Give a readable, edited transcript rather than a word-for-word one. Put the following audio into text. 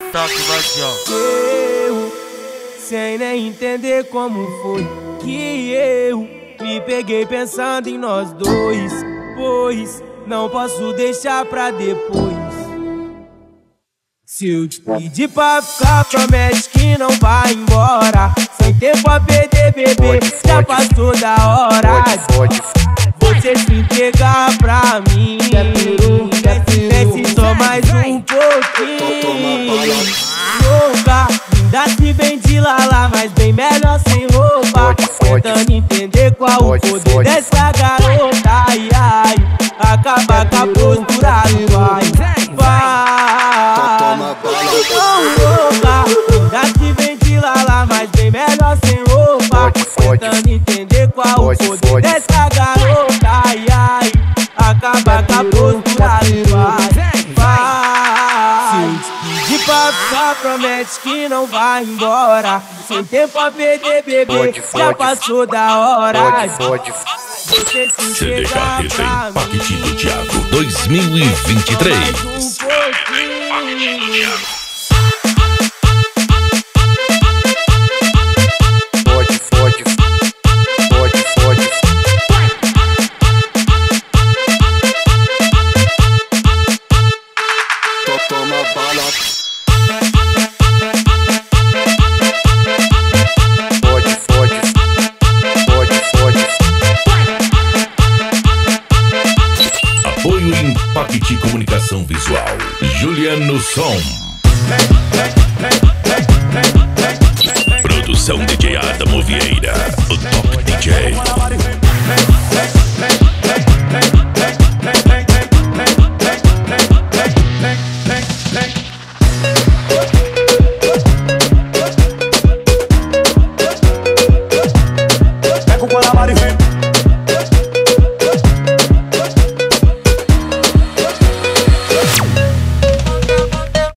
toque, Vadião. Eu, sem nem entender como foi que eu me peguei pensando em nós dois, pois não posso deixar pra depois. Se eu te pedir pra ficar, promete que não vai embora. Sem tempo a perder, bebê, já passou da hora. Você se entregar pra mim, desce só mais um pouquinho. Louca, ainda se vem de lala, mas bem melhor sem roupa. Tentando entender qual o poder dessa garota. Ai, ai, acaba com a postura do louca, ainda se vem de lala, mas bem melhor sem roupa. Tentando entender qual o poder dessa garota. Ai, ai, acaba com a postura do se eu te pedir pra ficar, promete que não vai embora. Sem tempo a perder, bebê, já passou da hora. Você se CDK entregar Retem pra Paquete do mim, Thiago 2023. um pouquinho. Toma bala. Apoio Impact Comunicação Visual. Juliano Som. Produção DJ Adamo Vieira.